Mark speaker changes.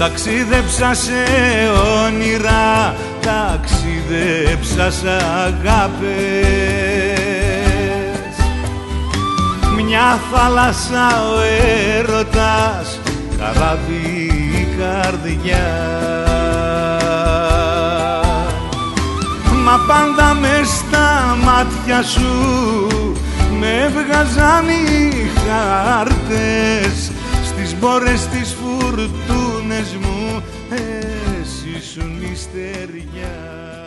Speaker 1: Ταξίδεψα σε όνειρα, ταξίδεψα σε αγάπες. Μια θάλασσα ο έρωτας, καράβι η καρδιά. Μα πάντα μες στα μάτια σου με έβγαζαν οι χάρτες. Στις μπόρες τις φουρτούνες μου εσύ ήσουν η στεριά.